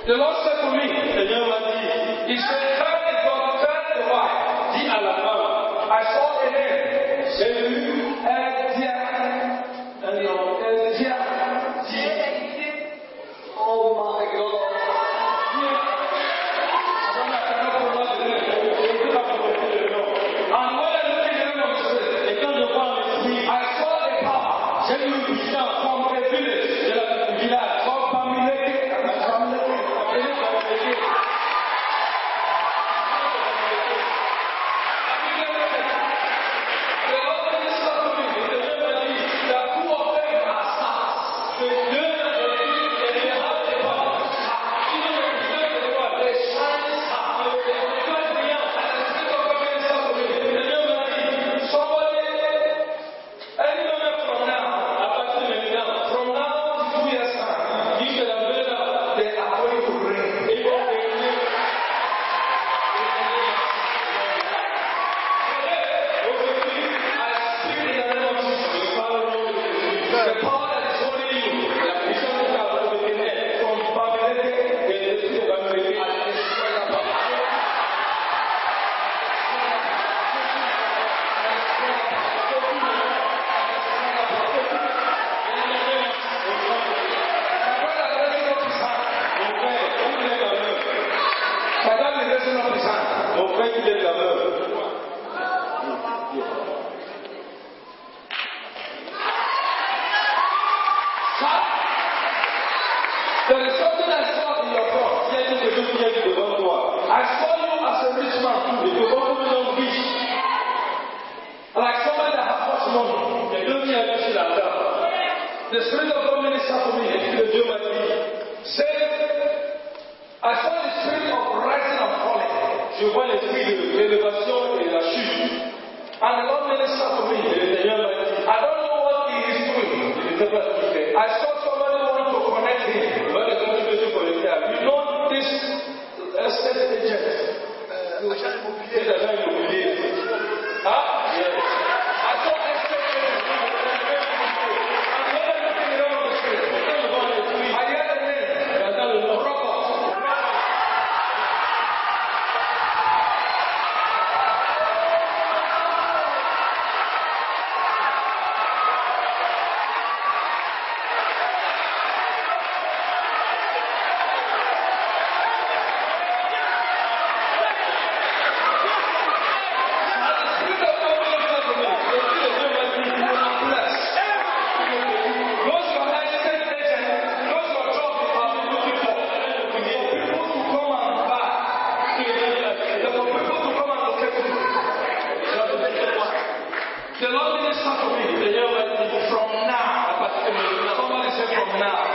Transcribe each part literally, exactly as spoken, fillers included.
The Lord said to me, Seigneur m'a dit, il se traite de votre roi, dit à la femme, I saw a man, j'ai vu un diable, un lion, un diable, dit, oh my God. And when I look in the spirit, et quand je vois en esprit, I saw a power, j'ai vu une puissance from a village, de la village, from Bamileke, Bamileke, Bamileke. The Lord said to me, the Lord m'a dit, that two of them are stars. The deux et they have a power. Even the deux et the one, they shine stars. They become brilliant. And the Spirit of God said to me, the Lord m'a dit, somebody, any moment from now, à partir de maintenant, from now to two years time, you should have been up, they are going to rain. They will rain. The power that is holding you, the vision of God will be there from Babylon, the city of Babylon, and destroy the power. Madame est restée dans les hand. Mon frère qui est la veuve. There is something I saw in your front. Il y a quelque chose qui est devant toi. I saw you as a rich man too. Et devant toi, you are rich. Like somebody that has much money. Et deux qui a touché la table. The Spirit of God ministered to me. Et puis Dieu m'a dit, say, I saw the spirit of rising and falling. Je vois l'esprit de l'élévation et de la chute. And the Lord ministered to me. Et le Seigneur m'a dit, I don't know what he is doing. Il ne sait pas ce qu'il fait. I saw somebody want to connect him. You know this estate agent? L'agent immobilier. L'agent immobilier. Ah? Yes. I saw estate agent. And when I look around the street, I hear the name. J'entends le nom. Robert. The Lord ministered to me. The Lord went from now. Somebody said from now.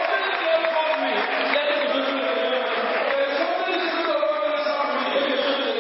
There is something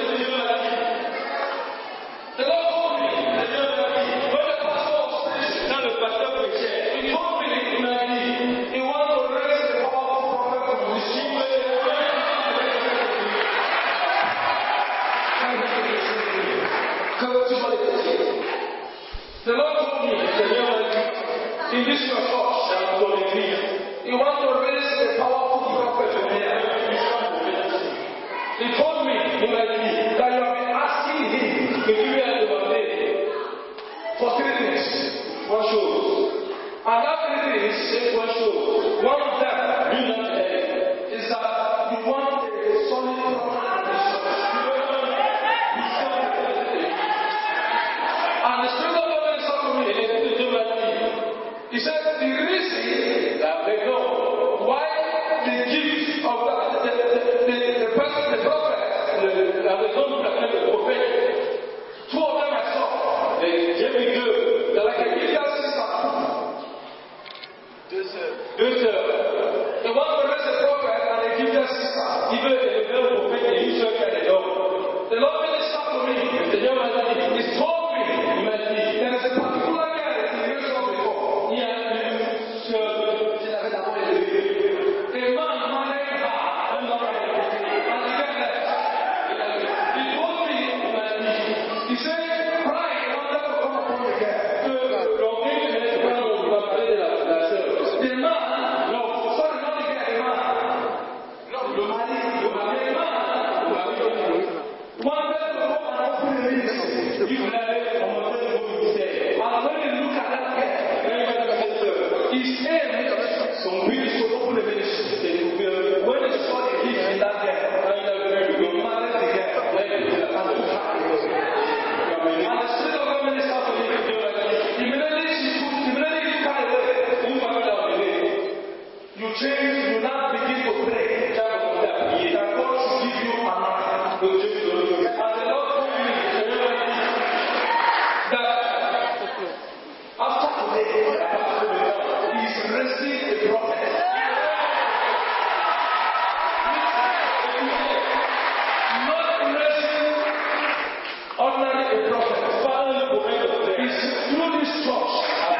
Not raising ordinary a prophet. It's through this church.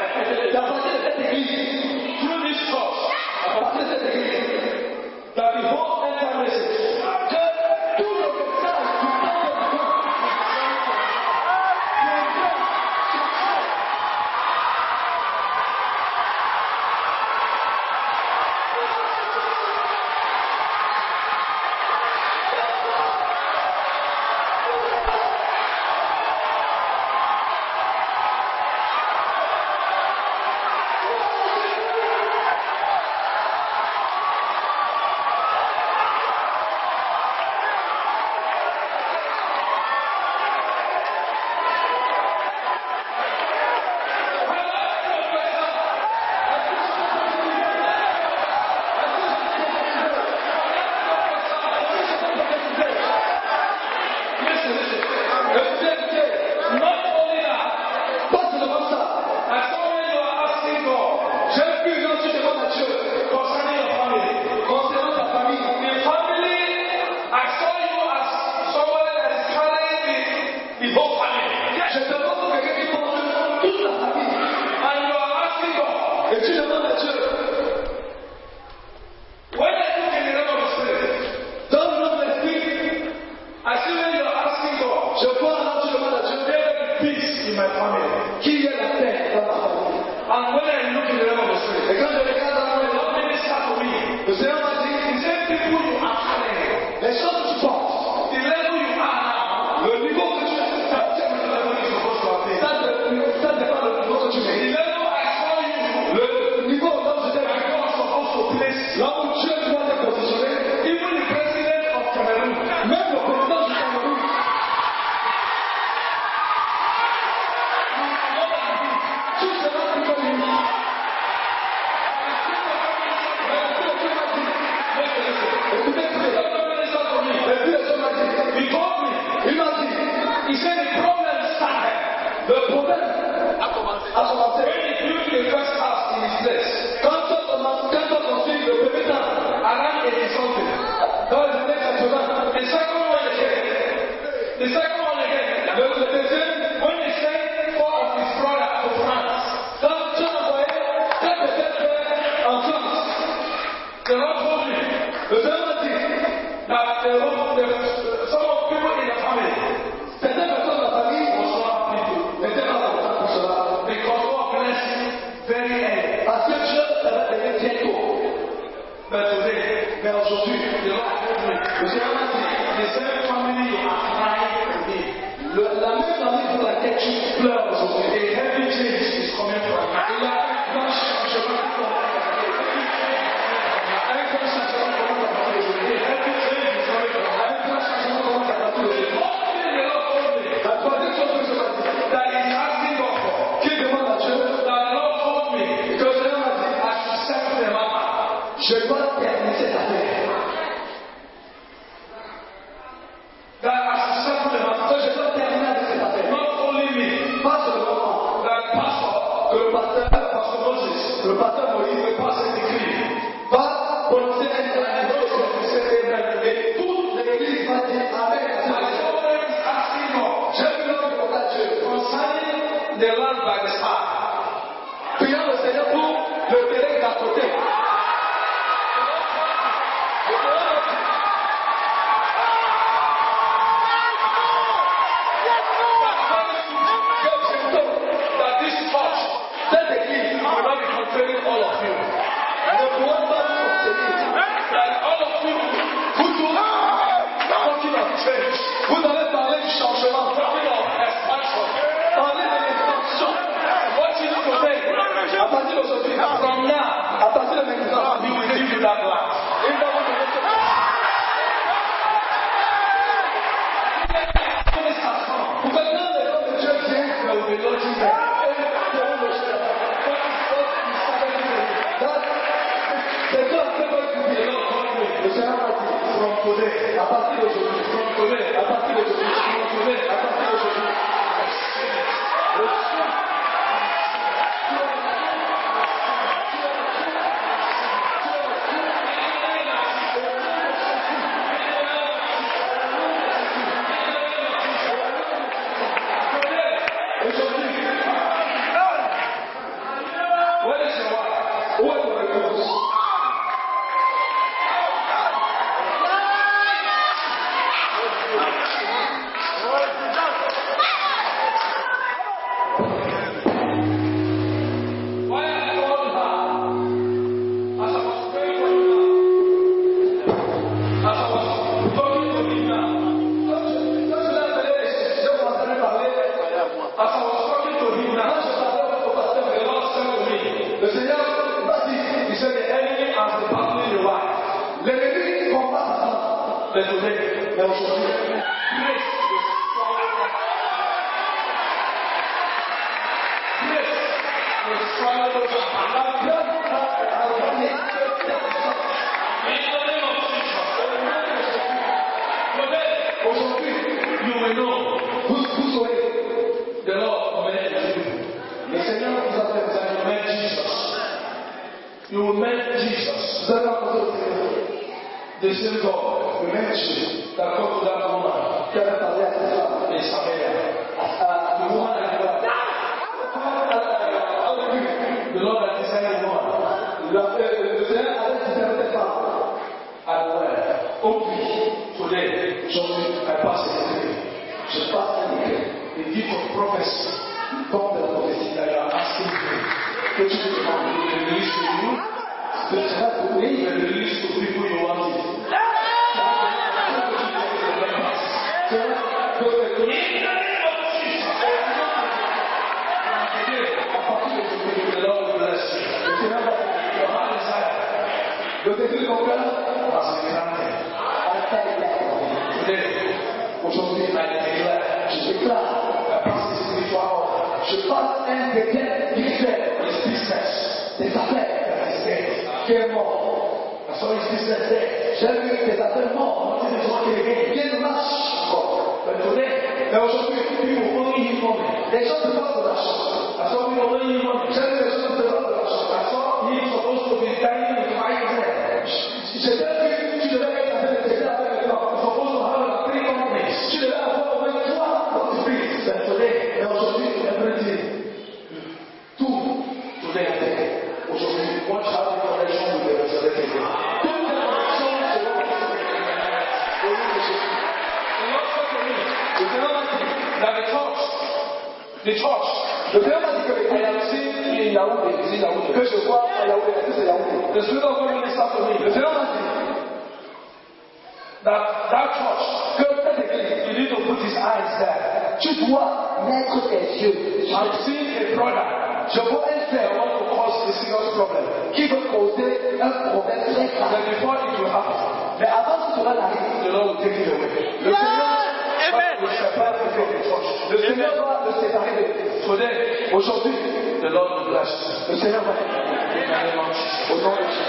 Through this church. That the whole entire message. Mais today, mais aujourd'hui, grace will swallow them. Grace will swallow those up. In the name of Jesus. Today, aujourd'hui, you will know who's who's away. The Lord met you. Le Seigneur vous a fait ça. You met Jesus. You met Jesus. Vous avez rencontré le Seigneur. The same God we met you that come to that woman. Qui avait parlé à cette femme in Samaria. The woman that you are. The Lord that decided the woman. Le Seigneur avait décidé cette femme. And well, open today. Aujourd'hui, I pass a decree. Je passe un décret. The gift of prophecy. Comme de la prophétie that you are asking me. Que tu me demandes, will be released to you. The Seigneur will be released to people you want it. Le décret qu'on fait, parce que today, aujourd'hui, I declare, je déclare, la pensée spirituelle, je passe un décret qui fait les business, des affaires, qui est mort. Parce que les business, j'ai vu des affaires morts, on dit des gens qui viennent marcher encore. Mais today, mais aujourd'hui, people only need money. Les gens se passent de l'argent. Parce que we only need money. J'ai vu les gens se passent de l'argent. Parce que he's supposed to be dying with five grand. J'ai vu, tu devais être en train de traiter avec les gens. You're supposed to have three companies. Tu devais avoir au moins trois entreprises. Mais today, mais aujourd'hui, everything. Tout, today, aujourd'hui, watch how the connection with the resurrected God. Tout the connection with the resurrected God. The Lord said to me, the Lord that the church, the church, le Seigneur m'a dit que I am seeing in Yaoundé, ici Yaoundé, que je vois à Yaoundé, que c'est Yaoundé. The Spirit of God ministered to me. Le Seigneur m'a dit that that church, que cette église, you need to put his eyes there. Tu dois mettre tes yeux. I'm seeing a brother. Je vois un frère want to cause a serious problem. Qui veut causer un problème très grave. But before it will happen, mais avant que cela n'arrive, the Lord will take it away. Le Seigneur le sépare de the church. Le Seigneur va le séparer de today. Aujourd'hui, the Lord will bless. Le Seigneur va au nom de Jésus.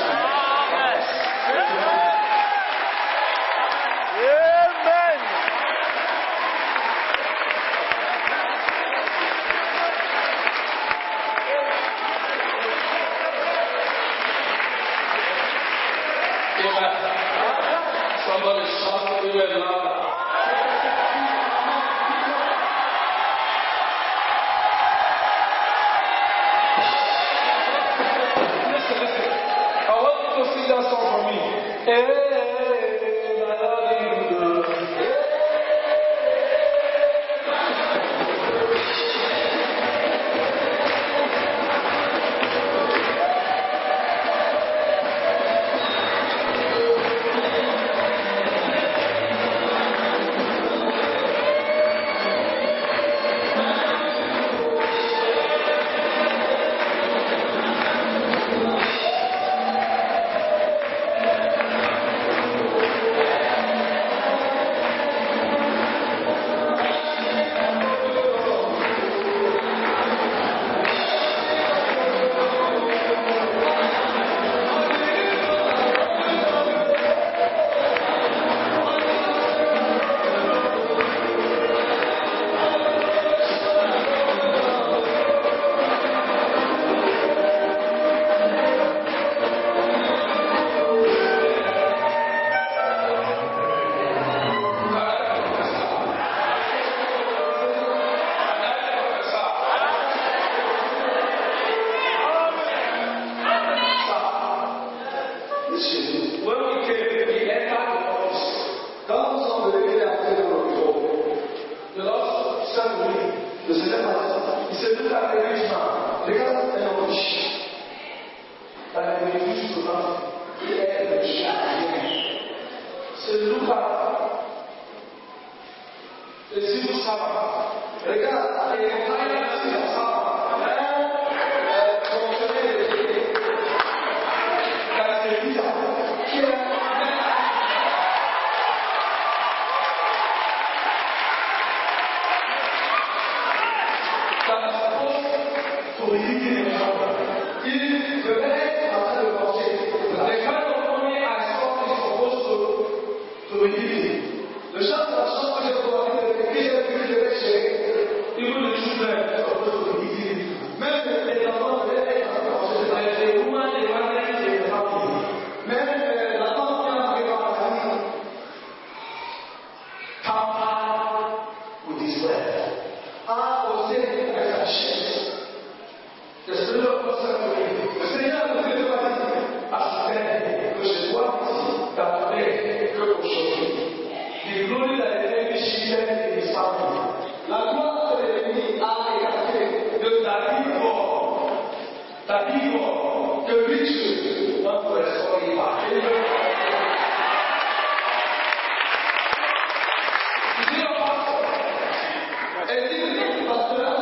Amen. Amen. Somebody shout amen louder. Listen, listen. I want you to sing that song for me. Hey, my Lord, you good. positivity. Le chant de la chanson que j'ai proposé, que j'ai vu de péché, il vous le children of those positivity. Même les enfants de les women, les women, les femmes. Même la femme qui a fait la famille. Papa ou disait, ah, aussi, avec sa chaise. Le Seigneur le Seigneur nous fait demander à ce que je sois ici, d'après que aujourd'hui. The glory that the enemy shifted in his family. La gloire de l'ennemi a écarté de David mort. David mort, que Richard notre restauré par Dieu. Dis le pasteur. Et dis le pasteur.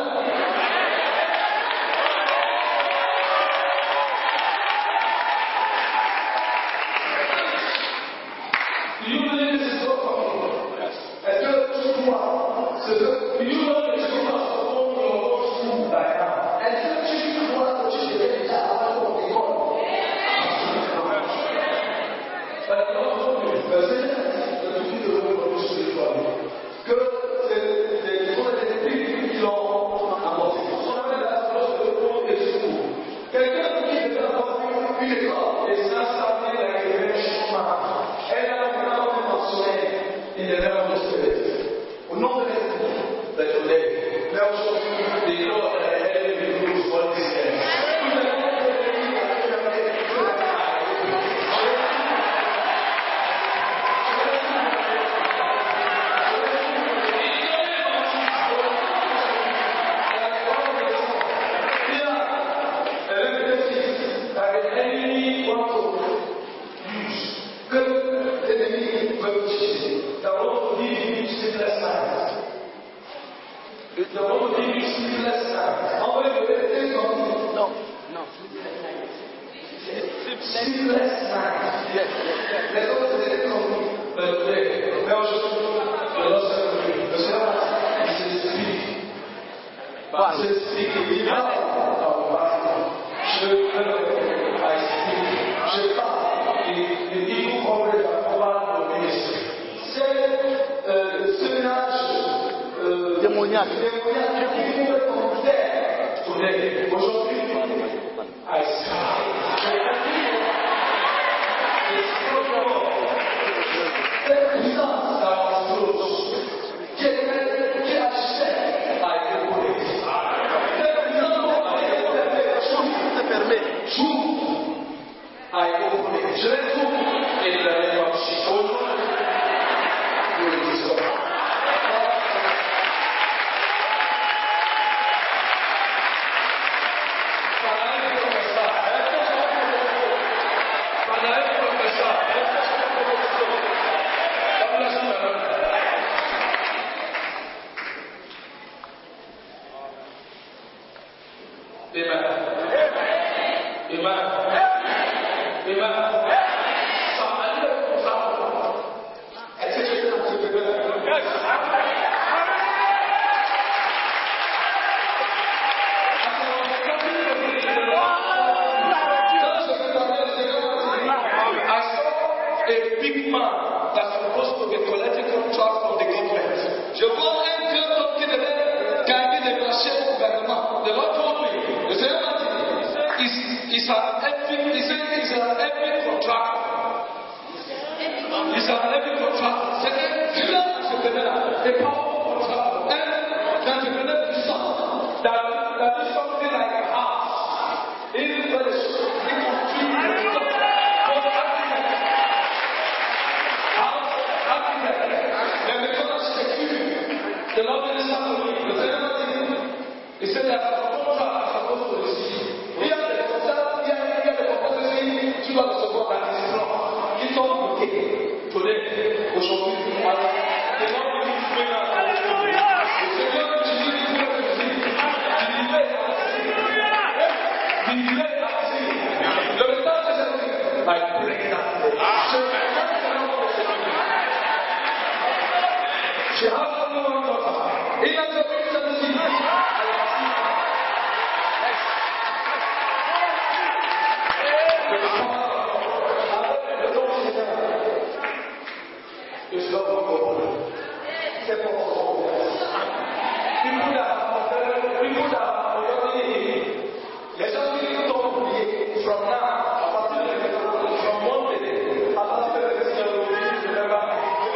People that are people that are already les gens qui t'ont oublié from now, à partir de maintenant, from Monday, à partir de maintenant, je ne vais pas.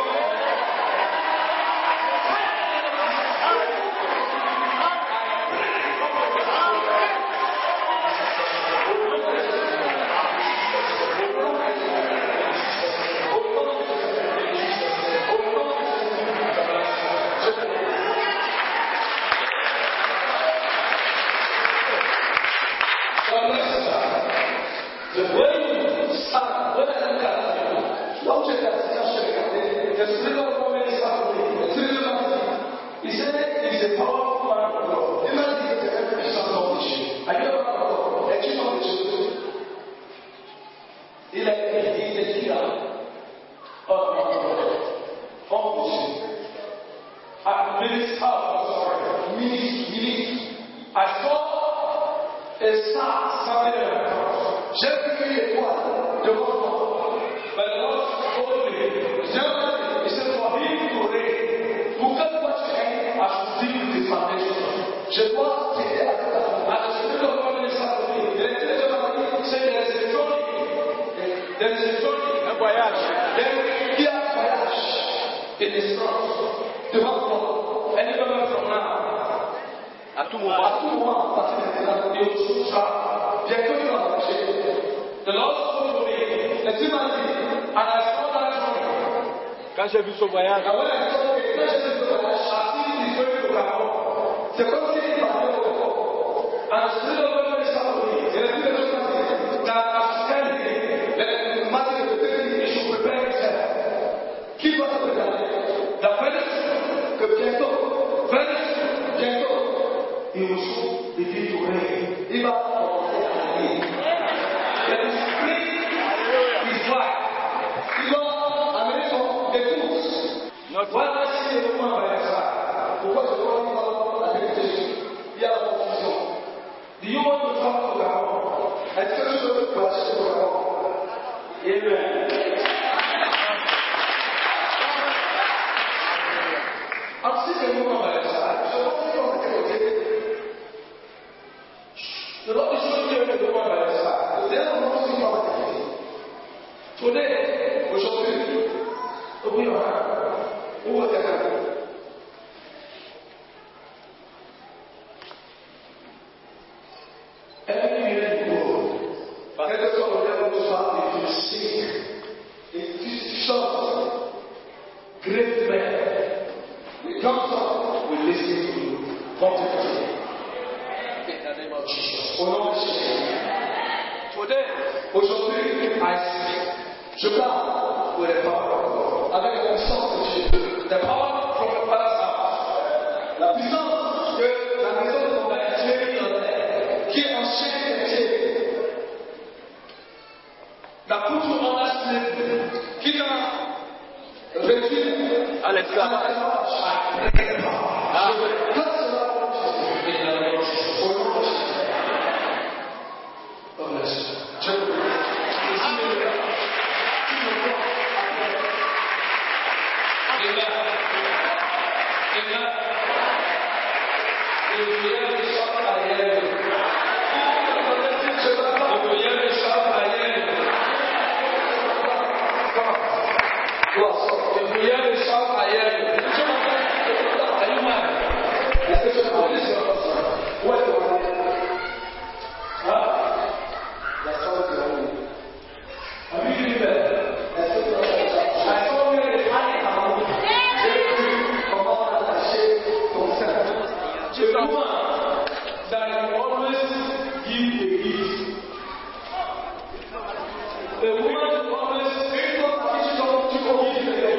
Quand j'ai vu ce voyage, c'est comme s'il parlait au corps. And the Spirit of God is happening. And the Spirit of God is that as standing, that Matthew the thirty, he should prepare himself. Keep us prepared. The very soon, que bientôt, very soon, bientôt, il will soon begin to rain. Il va commencer à rainer. That the spring is white. Il va amener son épouse. Voilà si le moment va être ça. Pourquoi je dois dire la vérité? Il y a la confusion. Do you want to talk to God? Est-ce que tu veux passer sur God? Amen. Alors si le moment va être ça, je pense que dans cette côté, the Lord is showing you the moment va être ça. Le dernier moment, c'est pas va être ça. Today, aujourd'hui, oublie le où est-ce que every year in the world, quel que soit le level où tu sois, if you seek, if you shout, great men, the council will listen to you. Come to you. In the name of Jesus. Au nom de Jésus. Today, aujourd'hui, I speak. Je parle with the power of God. Avec la puissance de Dieu. The power from the Father's house. La puissance de la maison de ton Père qui est dans l'air, qui est en chair et pied. La put you under slavery. Qui t'a réduit à l'esclavage. Ah. Je casse cela pour Jésus. Et dans le nom de Jésus. Au nom de Jésus. Oh merci. Je vous prie. Amen. Amen. Le prière de chante ailleurs. Le prière de chante ailleurs. Le prière de chante ailleurs. Est-ce que tu peux laisser la personne? Où est-ce que tu es? Hein? La salle de l'homme. Ami du Père. Est-ce que tu as fait ça? La salle de l'homme. The woman that will always give a gift. The woman will always give a gift to give a gift.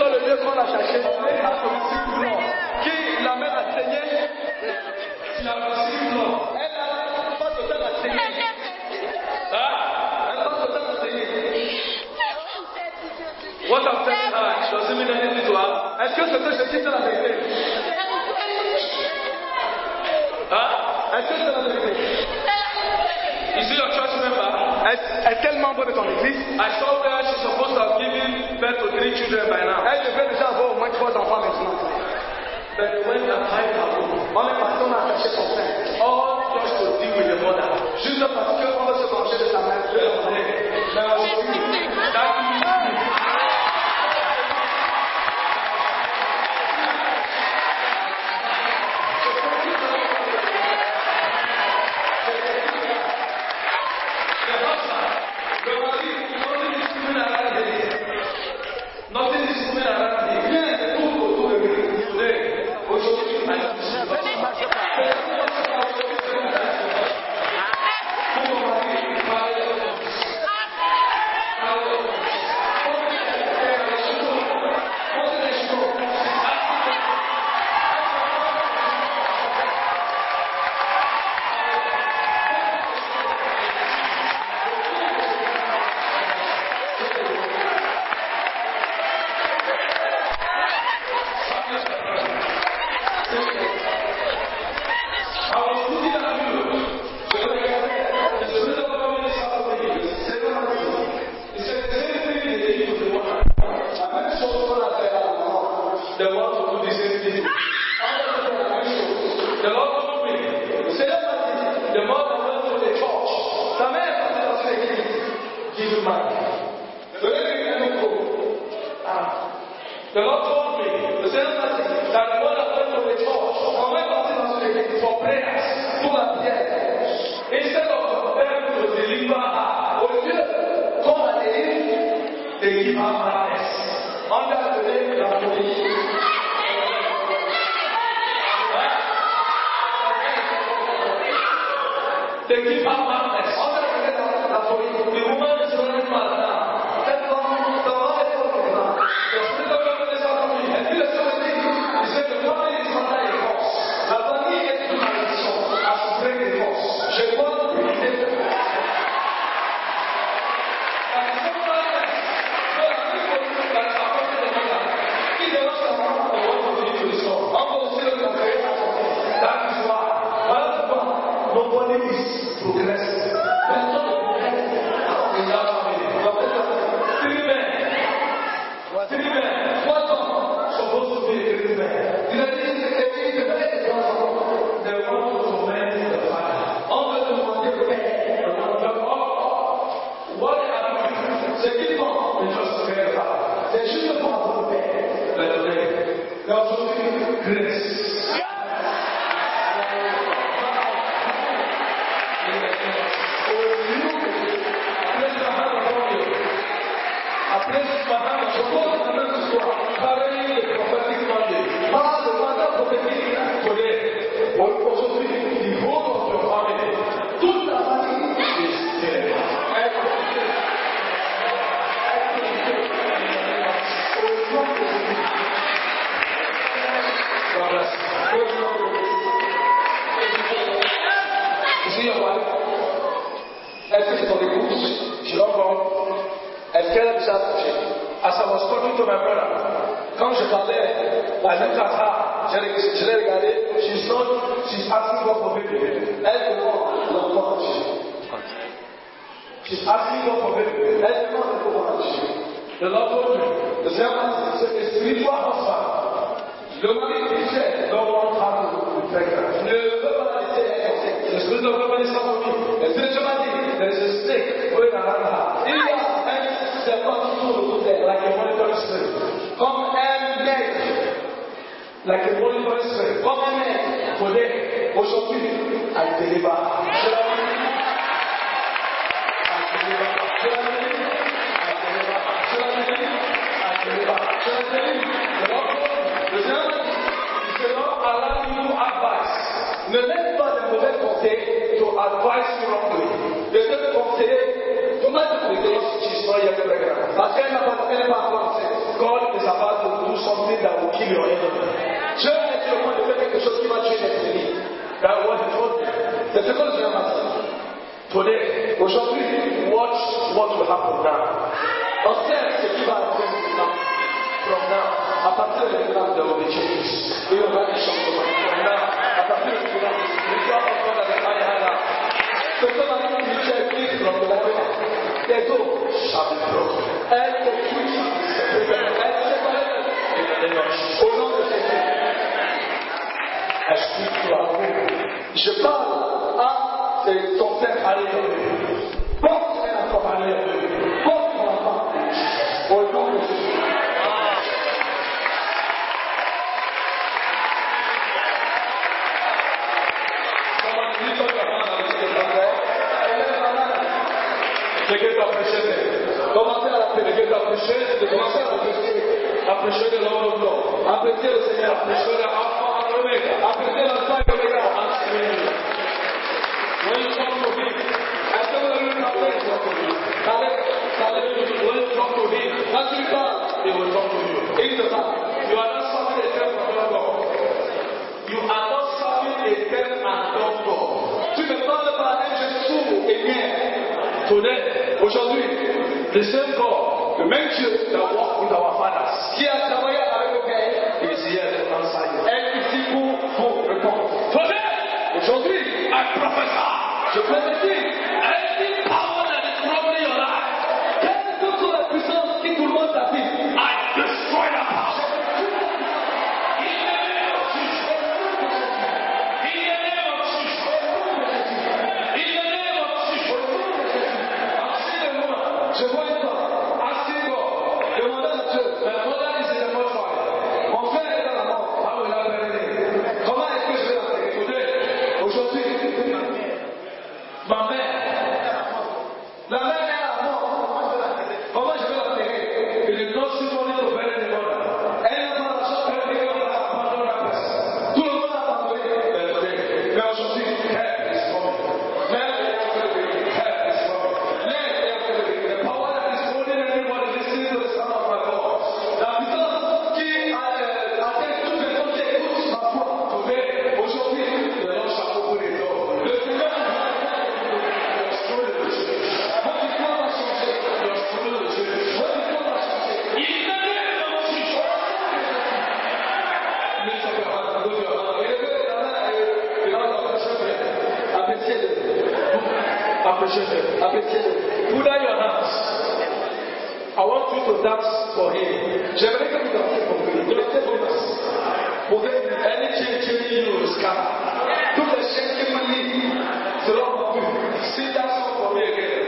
dans le lieu qu'on l'a cherché, elle a sollicité tout le monde. Qui l'amène à saigner? Tu l'as passé non. Elle a pas de temps à saigner. Hein? Elle n'a pas de temps à saigner. What I'm telling her, does it mean anything to her? Est-ce que c'était ce qui est la vérité? Hein? Est-ce que c'est la vérité? Is he your church member? Est-ce qu'elle membre de ton église? I saw where she's supposed to have given birth to three children by now. Elle devrait déjà avoir au moins trois enfants maintenant. But when the time happened, On est parti, on a caché son sein. all just to deal with the mother. Juste parce qu'on veut se venger de sa mère. That is nothing is moving around here. Yeah, tout autour de lui. Today, aujourd'hui, The Lord told me, the same message, that the Lord went to the church, on my party for prayers, to la prière. Instead of them to deliver her, au lieu qu'on la délivre, they give her madness. Under the name of the police. They give her madness. Under the name of the police. The woman is running mad now. That's what the Lord is talking about. The Spirit of God is on me. And he is telling me, he said, the family is under a force. La famille est une malédiction. À souffrir des forces. Je dois vous prier. Nobody is progressing. Personne ne progresse in that family. Three men. Three men. Trois hommes supposed to be three men. Il a dit que c'était une belle example. They want to torment the father. On veut demander le père. What happened? C'est qu'ils vont ne juste faire le father. C'est juste pour avoir le père. Le père. Il y a aujourd'hui grace. Après ce matin, je pose la même histoire. Pareil, le prophétique demandé. Pas le mandat prophétique connaît. Aujourd'hui, il faut notre famille. Toute la famille est stérile. Is your wife? Est-ce que c'est ton épouse? Je l'envoie. Est-ce qu'elle a déjà accouché? As I was talking to my brother, quand je parlais, I looked at her, je l'ai, je l'ai regardé, she's not, she's asking God for baby. Elle demande l'enfant accouché. She's asking God for baby. Elle demande l'enfant accouché. The Lord told me, the Seigneur, c'est a spiritual husband. Le mari spirituel don't want her to be pregnant. Ne veut pas la laisser être enceinte. Le spirit of God is upon me. Le spiritual man dit, there is a snake going around her. Il y a un serpent qui tourne autour d'elle, like a monitoring spirit. Comme un maître, like a monitoring spirit. Comme un maître, connaît aujourd'hui, I deliver. Je la dis, I deliver. Je la dis, I deliver. Je la dis, I deliver. Je la dis, the Lord told me, the Seigneur, il se not allow you to advise. Ne laisse pas de mauvais conseils to advise you wrongly. De ce conseiller, comment tu peux dire she's not yet pregnant? Parce qu'elle n'a pas, elle n'est pas encore enceinte. God is about to something that will kill your enemy. Dieu est sur le point de faire quelque chose qui va tuer l'ennemi. That was the problem. C'est ce que le Seigneur m'a dit. Today, aujourd'hui, watch what will happen now. Observe ce qui va arriver maintenant. From now, à partir de maintenant, there will be changes. Il y aura des changements. From now, à partir de maintenant, l'histoire de God avec Ayala. Ce que la vie spirituelle dit from the level, les eaux shall be broken. Elle te touche, elle séparée. Au nom de Jésus, explique toi. Je parle à ton père alléluia. Porte un enfant alléluia. Porte ton enfant. Au nom de Jésus. Begin to appreciate it. Commencez à l'appeler, begin to appreciate it. Commencez à apprécier, apprécier le Lord of Lord. Apprécier le Seigneur, apprécier le Alpha and Omega. Apprécier l'Alpha et l'Omega. When you talk to him, I tell you when you talk to him. When you talk to him, that's the time he will talk to you. In the time, you are not serving a deaf and dumb God. You are not serving a deaf and dumb God. Tu ne parles pas à un Jésus aimé. Today, aujourd'hui, the same God, the main Dieu that walked with our fathers, qui a travaillé avec nos pères, is here to answer you. Elle est ici pour vous répondre. Today, aujourd'hui, I prophesy. Je prophétise. Any power that is troubling your life, quelle que soit la puissance qui tourmente ta vie, I destroy that power. In the name of Jesus. In the name of Jesus. In the name of Jesus. Je vois une femme, asseyez-vous, demandez à Dieu, mais voilà ici le mot fire. Mon frère est dans la mort, ah oui, la vérité. Comment est-ce que je vais l'appeler? Écoutez, aujourd'hui, ma mère, la mère est à la mort. Comment je vais l'appeler? Il est non supporté pour faire des bonnes. Elle n'a pas l'argent pour faire des bonnes, elle abandonne la personne. Tout le monde a abandonné. Mais aujourd'hui, help is coming. Help is coming. Help is coming. Appreciate appreciate Put down your hands. I want you to dance for him. J'aimerais que vous dansez pour lui. Dansez pour lui. Pour que any chain chaining you will scatter. Toutes les chaînes qui vous lient seront rompues. Sing that song for me again.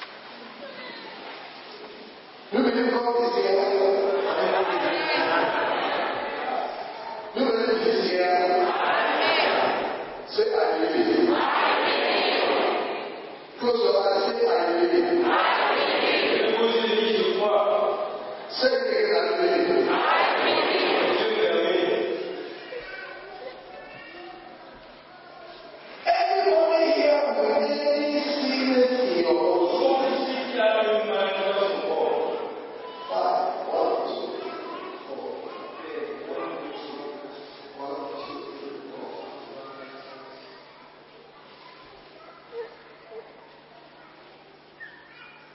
You believe God is here?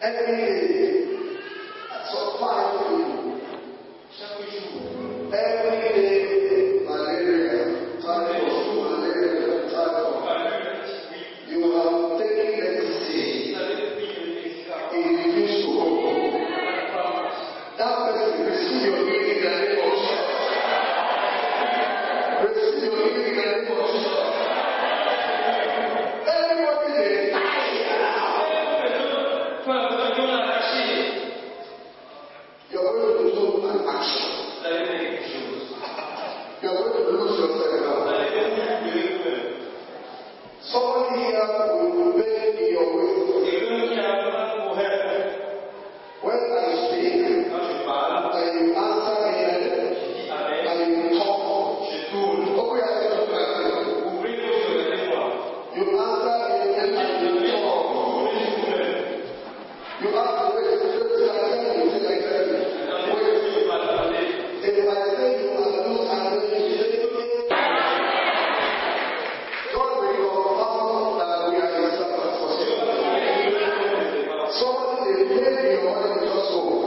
Every day, so five people. Chaque jour. Every day, malaria, typhoid, malaria, typhoid. You have taken medicine. It refused to go. That person receive your healing in the name of Jesus. Receive your healing in the name of Jesus. Everybody there, you're going to do an action. You're going to lose yourself now. Somebody here will obey in your way. When I speak, and you answer me, and you talk, open your eyes to my you answer me, and you talk. You ask the way to say, I say, I say, if I say you are loose, and then you say, God will confirm that we are His servants for you. Somebody they pray in your money just so.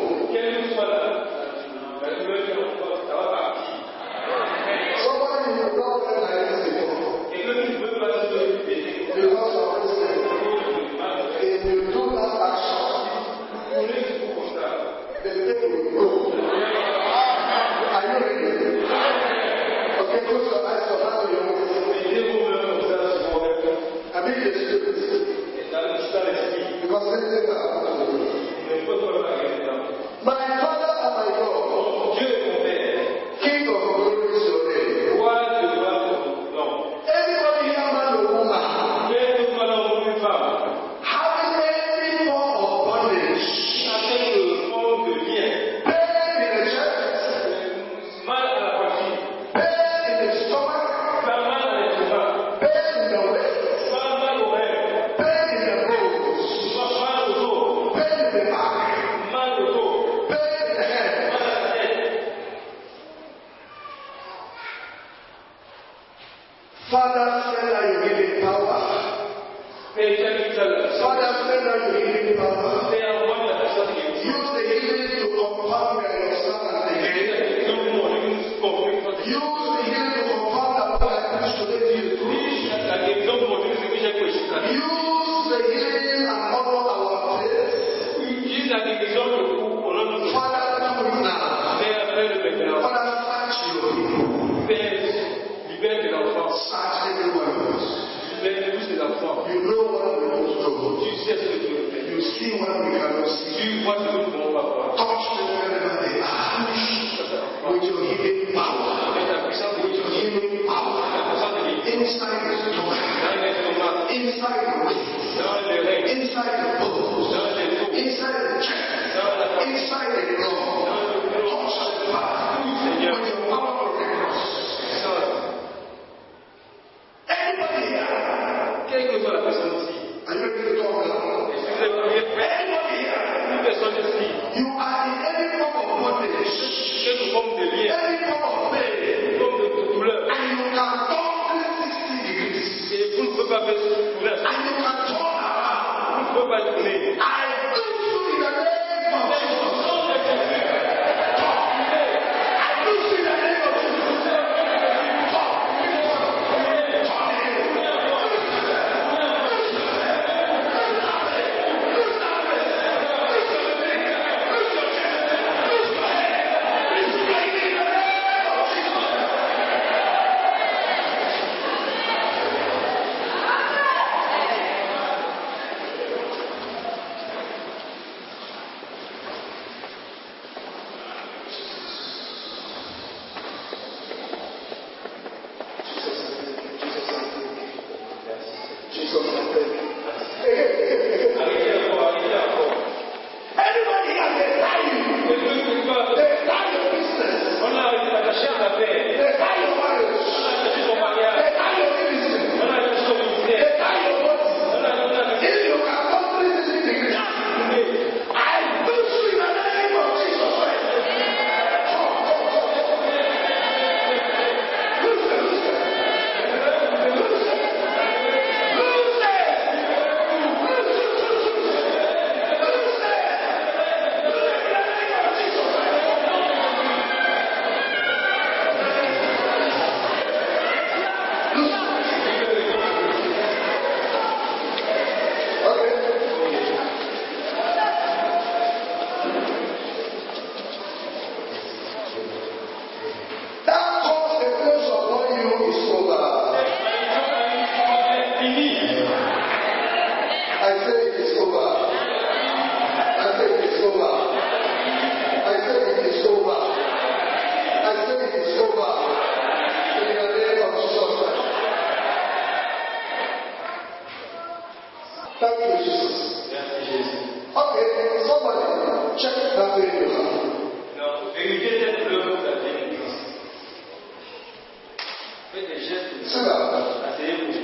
Somebody you don't know like this before. Because of this, if you do that action, the thing will go. Are you ready? Okay, close your eyes for now. I mean the spirit. Because this is my Father and my God, King of glory is your name. Anybody here, man or woman, having any form of bondage, pain pain you have. Non, vérité cette douleur que vous avez une grâce. Faites des gestes. Sit down. Asseyez-vous.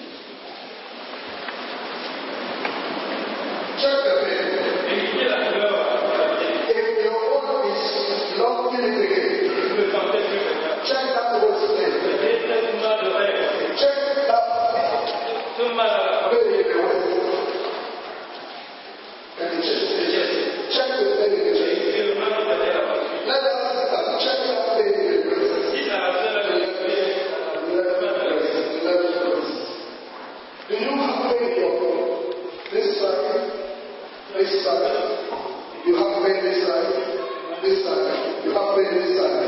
Check the pain. Vérifiez la douleur. If your body is not feeling it again, Vous ne sentez plus rien. check that waist pain. Faites cette mal de rêve. Check that Ce mal à la pain in the waist. And the chest. Check the pain in the chest. Et le mal de la partie. Let us sit down. Check that pain in the breast. Si ça va faire la vérité, Left breast. Left breast. Do you have pain in your this side? This side? You have pain this side? This side? You have pain this side?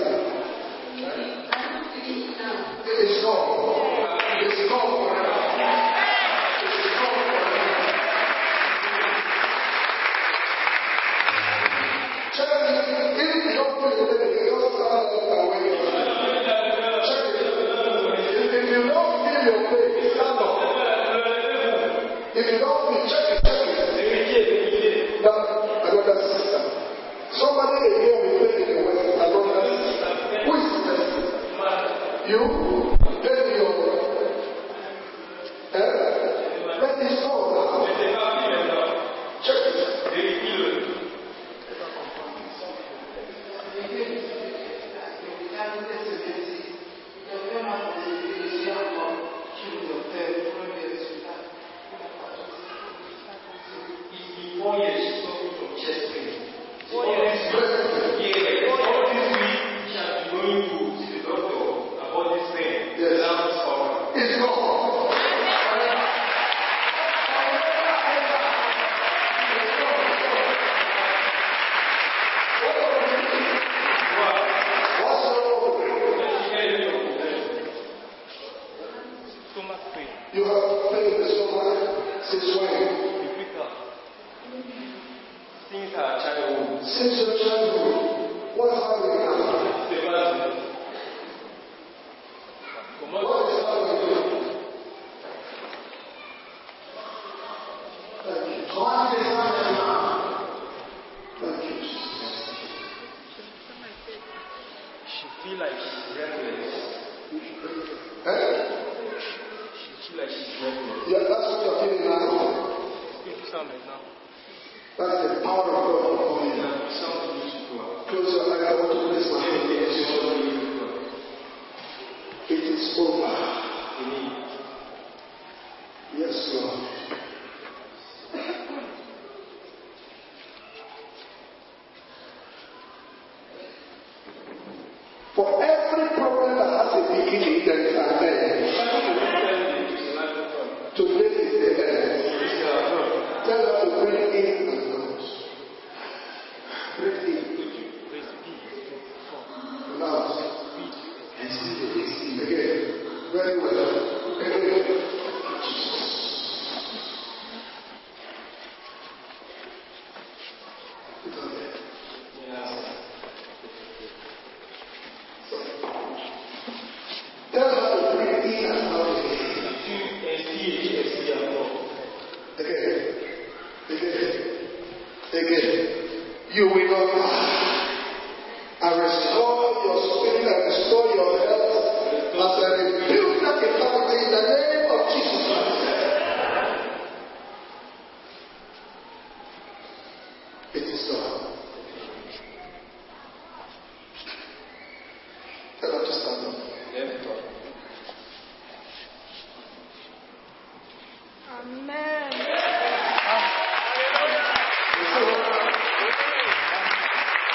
It is gone. It is gone forever. It is gone forever. Check it. If you don't feel it, you don't stand up and wait. Check it. If, if you don't feel your pain, stand up. If you don't feel, check it, check it. vérifiez, vérifiez. Now, another sister. Somebody again will take it away. Another sister. Who is this? You? Then you. Eh? Let this go now. C'est pas plus maintenant. Check it. Vérifiez-le. Il faut y aller sur ton chest pain. All this week, yeah, all this week, you have been going to see the doctor about this pain. Yes. Now it's over. It's gone. What's wrong with you? Stomach pain. You have pain in the stomach since when? Depuis quand? Since our childhood. Since your childhood. What's happening now? C'est pas vrai. Comment What is happening? Thank you. Comment is happening now? Thank you, Jesus. she feel like she's restless? Eh? She feel like she's restless. Yeah, that's what you're feeling now. C'est tout ça maintenant. That's the power of God upon Il y you. a une puissance de Dieu sur toi. Close your eyes. I want to place my hand Et on c'est you. sur toi, il est toi. It is over. Fini. Yes, Lord. For every problem that has a beginning, there is an end. Today is the end. Tell her to breathe in and out. Breathe in and out. And see the again. Very well. Again. Put on there. Tell her to breathe in and out again. Again. Again. Again. You will not die. And restore your spirit and restore your health as I rebuke that infirmity in the name of Jesus Christ. It is done. Tell her to stand up. Amen.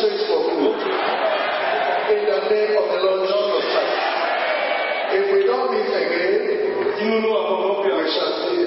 straight for you. In the name of the Lord Jesus Christ. If we don't meet again, we shall see